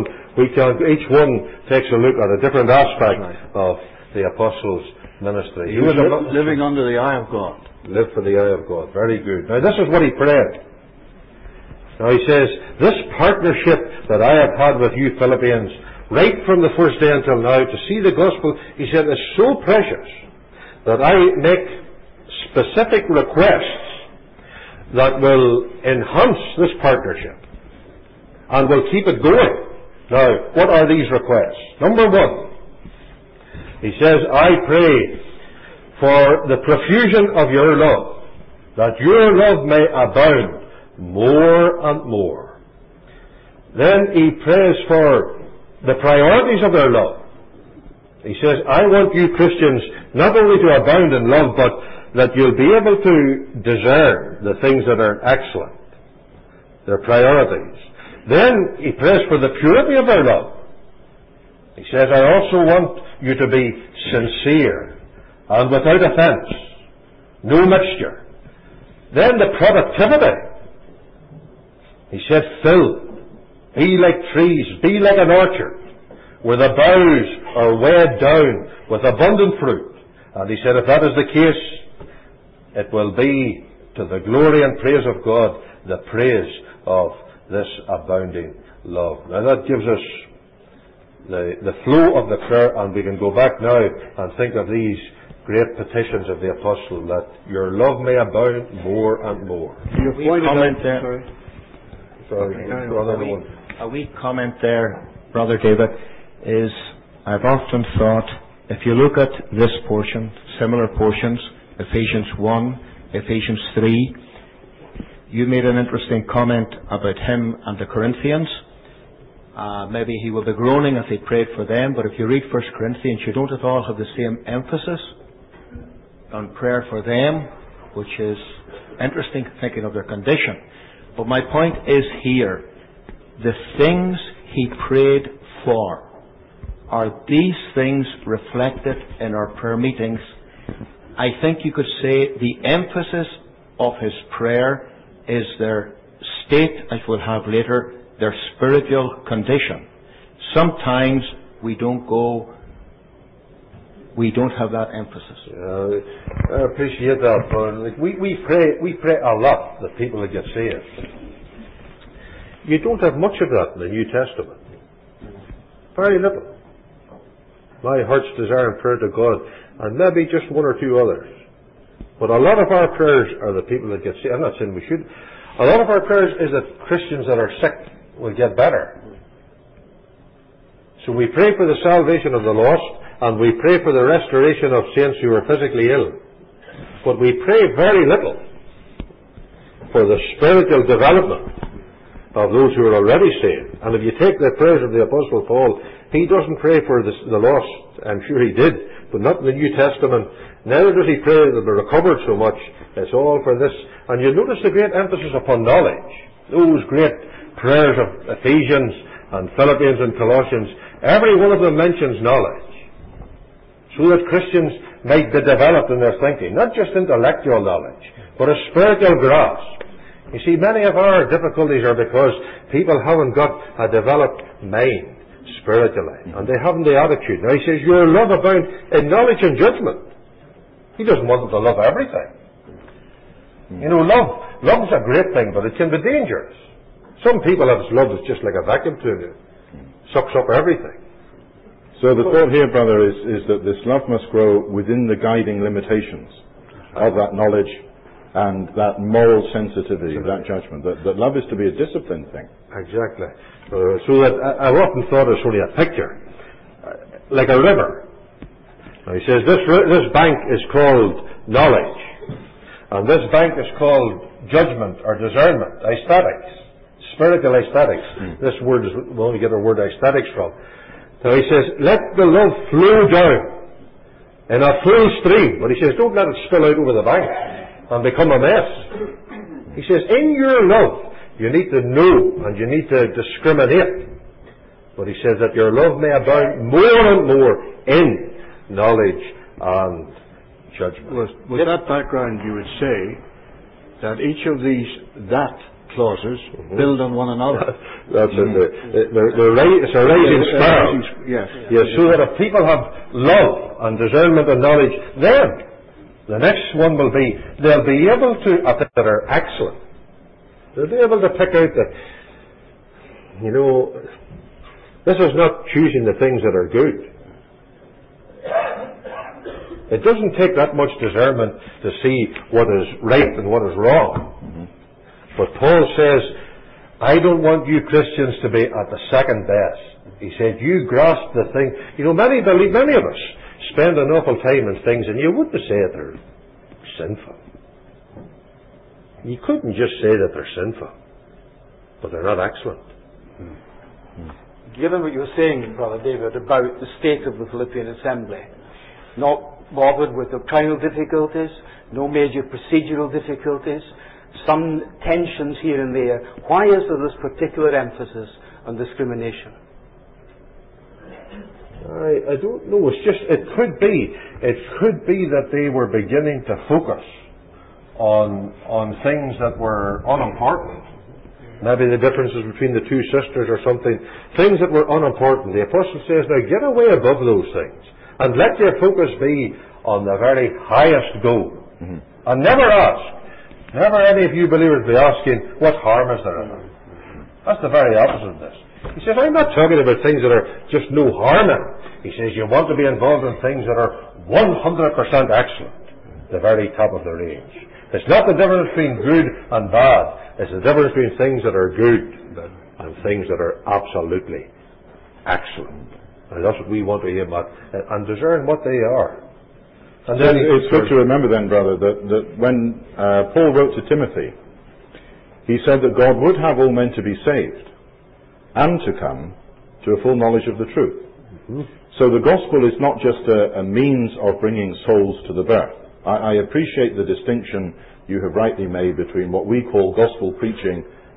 takes a look at a different aspect of the apostles' ministry. He was living under the eye of God. Live for the eye of God. Very good. Now this is what he prayed. Now he says, this partnership that I have had with you Philippians, right from the first day until now, to see the gospel, he said, is so precious that I make specific requests that will enhance this partnership and will keep it going. Now, what are these requests? Number 1, he says, I pray for the profusion of your love, that your love may abound more and more. Then he prays for the priorities of their love. He says, I want you Christians not only to abound in love, but that you'll be able to discern the things that are excellent, their priorities. Then he prays for the purity of their love. He says, I also want you to be sincere and without offense, no mixture. Then the productivity. He said, fill. Be like trees, be like an orchard, where the boughs are weighed down with abundant fruit. And he said, if that is the case, it will be to the glory and praise of God, the praise of this abounding love. Now that gives us the flow of the prayer, and we can go back now and think of these great petitions of the apostle, that your love may abound more and more. A wee comment there, Brother David, is I've often thought, if you look at this portion, similar portions, Ephesians 1, Ephesians 3, you made an interesting comment about him and the Corinthians. Maybe he will be groaning if he prayed for them, but if you read 1 Corinthians, you don't at all have the same emphasis on prayer for them, which is interesting, thinking of their condition. But my point is here, the things he prayed for. Are these things reflected in our prayer meetings? I think you could say the emphasis of his prayer is their state, as we'll have later, their spiritual condition. Sometimes we don't have that emphasis. I appreciate that, but we pray a lot that people will get saved. You don't have much of that in the New Testament. Very little. My heart's desire and prayer to God, and maybe just one or two others. But a lot of our prayers are the people that get saved. I'm not saying we should. A lot of our prayers is that Christians that are sick will get better. So we pray for the salvation of the lost, and we pray for the restoration of saints who are physically ill. But we pray very little for the spiritual development of those who are already saved. And if you take the prayers of the Apostle Paul, he doesn't pray for the lost. I'm sure he did, but not in the New Testament. Neither does he pray that they're recovered so much. It's all for this. And you notice the great emphasis upon knowledge. Those great prayers of Ephesians and Philippians and Colossians, every one of them mentions knowledge. So that Christians might be developed in their thinking. Not just intellectual knowledge, but a spiritual grasp. You see, many of our difficulties are because people haven't got a developed mind spiritually, and they haven't the attitude. Now he says, your love abound in knowledge and judgment. He doesn't want them to love everything. You know, love's a great thing, but it can be dangerous. Some people have love that's just like a vacuum cleaner. Sucks up everything. So the thought here, brother, is that this love must grow within the guiding limitations of that knowledge and that moral sensitivity, that judgment. That love is to be a disciplined thing. Exactly. So that I've often thought it's only a picture, like a river. Now he says this bank is called knowledge, and this bank is called judgment or discernment, aesthetics, spiritual aesthetics. This word is we only get our word aesthetics from. So he says, let the love flow down in a full stream. But he says, don't let it spill out over the bank and become a mess. He says, in your love, you need to know and you need to discriminate. But he says that your love may abound more and more in knowledge and judgment. With that background, you would say that each of these clauses build on one another. That's it. It's a rising spiral. Yes. So that if people have love and discernment and knowledge, then the next one will be, they'll be able to, that are excellent. They'll be able to pick out that, you know, this is not choosing the things that are good. It doesn't take that much discernment to see what is right and what is wrong. But Paul says, I don't want you Christians to be at the second best. He said, you grasp the thing. You know, many of us spend an awful time in things, and you wouldn't say that they're sinful. You couldn't just say that they're sinful, but they're not excellent. Given what you were saying, Brother David, about the state of the Philippian assembly, not bothered with doctrinal difficulties, no major procedural difficulties, some tensions here and there, why is there this particular emphasis on discrimination? I don't know. It's just, it could be that they were beginning to focus on things that were unimportant. Maybe the differences between the two sisters or something. Things that were unimportant. The apostle says, now get away above those things and let your focus be on the very highest goal. And never any of you believers be asking, what harm is there in it? That's the very opposite of this. He says, I'm not talking about things that are just no harm in. He says, you want to be involved in things that are 100% excellent, the very top of the range. It's not the difference between good and bad. It's the difference between things that are good and things that are absolutely excellent. And that's what we want to aim at and discern what they are. And then it's good to remember then, brother, that when Paul wrote to Timothy, he said that God would have all men to be saved and to come to a full knowledge of the truth. So the gospel is not just a means of bringing souls to the birth. I appreciate the distinction you have rightly made between what we call gospel preaching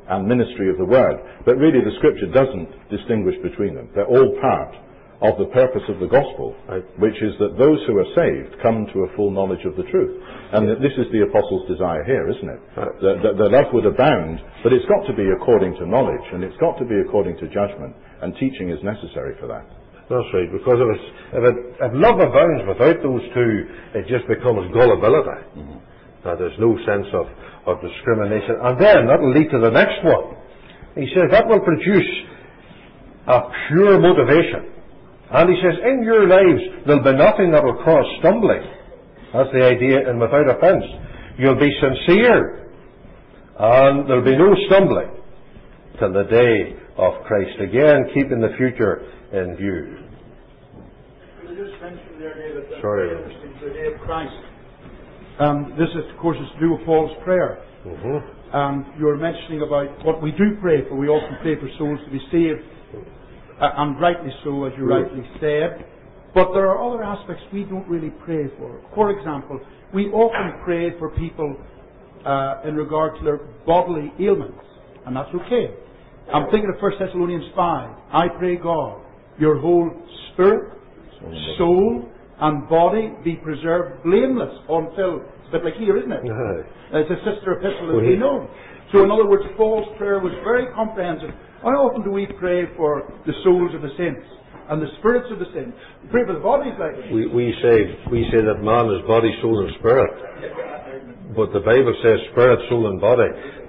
and ministry of the Word. But really the Scripture doesn't distinguish between them. They're all part of the purpose of the gospel, which is that those who are saved come to a full knowledge of the truth. And this is the apostles' desire here, isn't it? That the love would abound, but it's got to be according to knowledge, and it's got to be according to judgment, and teaching is necessary for that. That's right, because if love abounds without those two, it just becomes gullibility. There's no sense of discrimination. And then that'll lead to the next one. He says that will produce a pure motivation. And he says, in your lives, there'll be nothing that will cause stumbling. That's the idea, and without offence. You'll be sincere, and there'll be no stumbling till the day of Christ. Again, keeping the future in view. You just mentioned there, David, that the day of Christ. This, of course, is to do with Paul's prayer. You were mentioning about what we do pray for. We often pray for souls to be saved. And rightly so, as you rightly said. But there are other aspects we don't really pray for. For example, we often pray for people in regard to their bodily ailments. And that's okay. I'm thinking of 1 Thessalonians 5. I pray God, your whole spirit, soul, and body be preserved blameless until... It's a bit like here, isn't it? It's a sister epistle, as we know. So in other words, Paul's prayer was very comprehensive. How often do we pray for the souls of the saints and the spirits of the saints? We pray for the bodies like this. We say that man is body, soul, and spirit. But the Bible says spirit, soul, and body.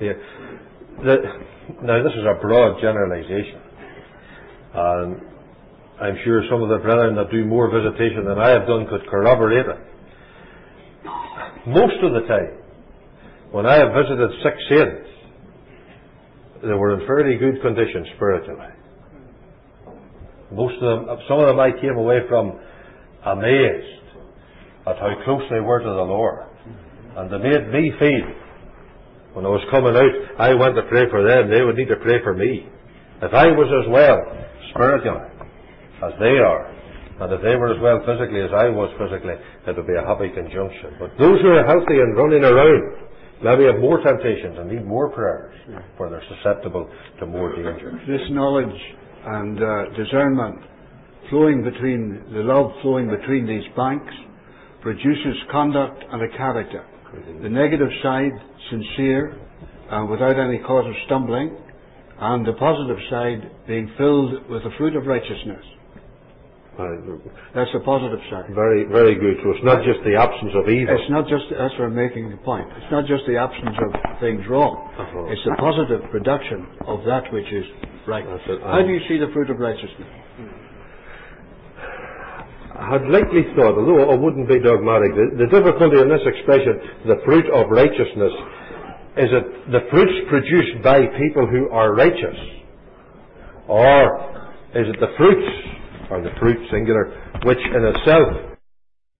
Now this is a broad generalization. And I'm sure some of the brethren that do more visitation than I have done could corroborate it. Most of the time, when I have visited sick saints, they were in fairly good condition spiritually. Most of them, some of them I came away from amazed at how close they were to the Lord. And they made me feel, when I was coming out, I went to pray for them, they would need to pray for me. If I was as well spiritually as they are, and if they were as well physically as I was physically, it would be a happy conjunction. But those who are healthy and running around, maybe have more temptations and need more prayers, for they're susceptible to more dangers. This knowledge and discernment flowing between, the love flowing between these banks, produces conduct and a character. The negative side, sincere, and without any cause of stumbling, and the positive side being filled with the fruit of righteousness. That's the positive side. Very, very good. So it's not just the absence of evil. It's not just, that's what I'm making the point. It's not just the absence of things wrong. It's the positive production of that which is right. How do you see the fruit of righteousness? I had lately thought, although I wouldn't be dogmatic, the difficulty in this expression, the fruit of righteousness, is it the fruits produced by people who are righteous? Or is it the fruits, or the fruit singular, which in itself